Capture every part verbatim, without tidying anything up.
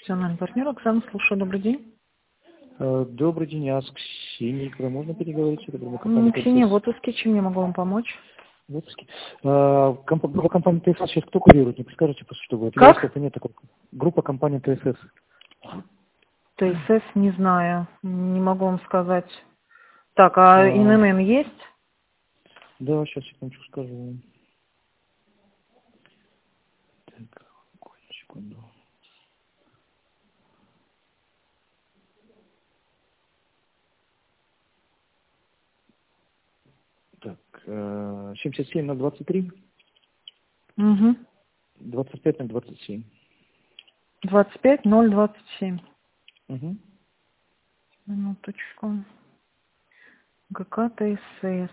Профессиональный партнер Оксана, слушаю, добрый день. Э, Добрый день, я с Ксенией. Когда можно переговорить? Это была М, компания Ксения, в ТСС. отпуске, чем я могу вам помочь? В отпуске. Э, комп- Группа компании ТСС сейчас кто курирует? Не подскажете, просто, что будет? Как? Если нет такой. Группа компании ТСС. ТСС не знаю, не могу вам сказать. Так, а А, ИНН есть? Да, сейчас секундочку скажу. Так, секунду. Так, э, семьдесят семь на двадцать три, Угу. двадцать пять на двадцать семь. двадцать пять ноль двадцать семь. Угу. Минуточку. ГК ТСС.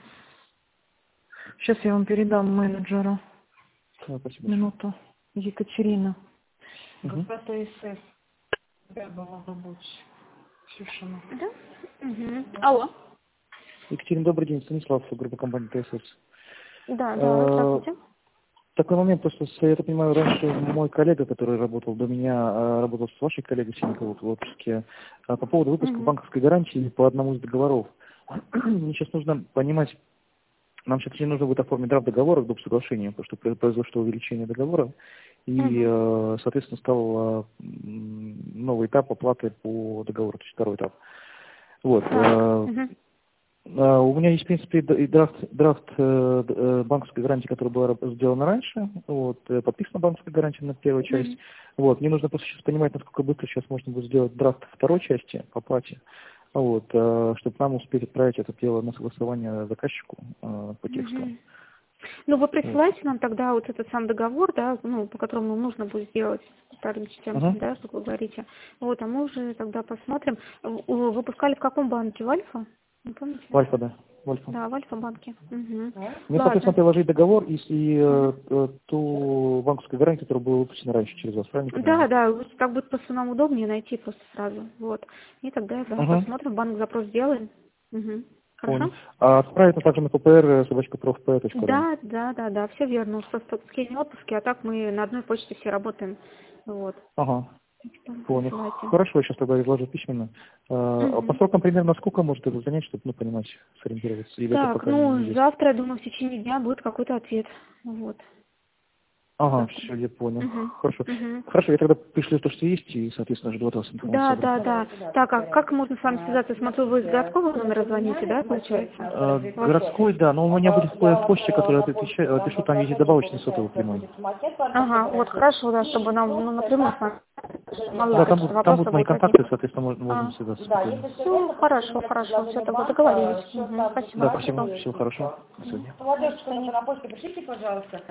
Сейчас я вам передам менеджеру. Да, спасибо большое. Минуту. Екатерина. Угу. ГК ТСС. Опять была рабочая. Ксюшина. Да? Угу. Алло. Екатерина, добрый день. Станислав, группа компании ТСС. Да, да, Э, здравствуйте. Такой момент, просто, с- я так понимаю, раньше мой коллега, который работал до меня, э, работал с вашей коллегой Синниковой в отпуске, э, по поводу выпуска Угу. банковской гарантии по одному из договоров. Мне сейчас нужно понимать, нам сейчас не нужно будет оформить драфт договора к доп. Соглашению, потому что про- произошло увеличение договора, и, Угу. э, соответственно, стал э, м, новый этап оплаты по договору, то есть второй этап. Вот. Так. э, Угу. а, У меня есть, в принципе, д- и драфт, драфт э, д- э, банковской гарантии, которая была раб- сделана раньше. Вот, э, подписана банковская гарантия на первую часть. Угу. Вот, мне нужно просто сейчас понимать, насколько быстро сейчас можно будет сделать драфт второй части по плате. Вот, э, чтобы нам успеть отправить это дело на согласование заказчику э, по тексту. Угу. Ну, вы Вот. присылаете нам тогда вот этот сам договор, да, ну, по которому нам нужно будет сделать вторым частям, Ага. да, как вы говорите. Вот, а мы уже тогда посмотрим. В- Выпускали в каком банке? В Альфа? Не помните? В Альфа, да. В Альфа. Да, в Альфа-банке. Угу. Мне, соответственно, Ладно. приложить договор и, и э, Мгм. э, ту банковскую гарантию, которая была выпущена раньше через вас, правильно Да, понимаю? да, вот так будет просто нам удобнее найти просто сразу. Вот. И тогда, да, Ага. посмотрим, банк запрос сделаем. Угу. Понял. Хорошо? А отправить также на ppr собачка профп точка ру. Да, да, да, да, все верно. Просто в скине отпуске, а так мы на одной почте все работаем. Вот. Ага, Там понял. присылайте. Хорошо, я сейчас тогда изложу письменно. А по Мгм. срокам примерно сколько может это занять, чтобы ну, понимать, сориентироваться? Или это Так, пока не- ну, неизвестно? завтра, я думаю, в течение дня будет какой-то ответ. Вот. Ага, Завтра. все, я понял. Угу. Хорошо. Угу. Хорошо, я тогда пришлю то, что есть, и, соответственно, жду от вас информацию Да, об этом. да, да. Так, а как можно с вами связаться? Смотрю, вы с городского номера звоните, да, получается? А, У вас- городской, да, но у меня будет в почте, которую я отвечаю, пишу, там есть добавочный сотовый прямой. Ага, вот хорошо, да, чтобы нам ну, напрямую с вами. Мало ли Да, там, какие-то будут- там вопросы будут мои будут контакты, возникнуть. соответственно, можно, А. можем связаться спокойно. Все, хорошо, хорошо, все, тогда договорились. Угу. Спасибо. Да, спасибо, всего хорошего. До свидания. Мгм. До свидания.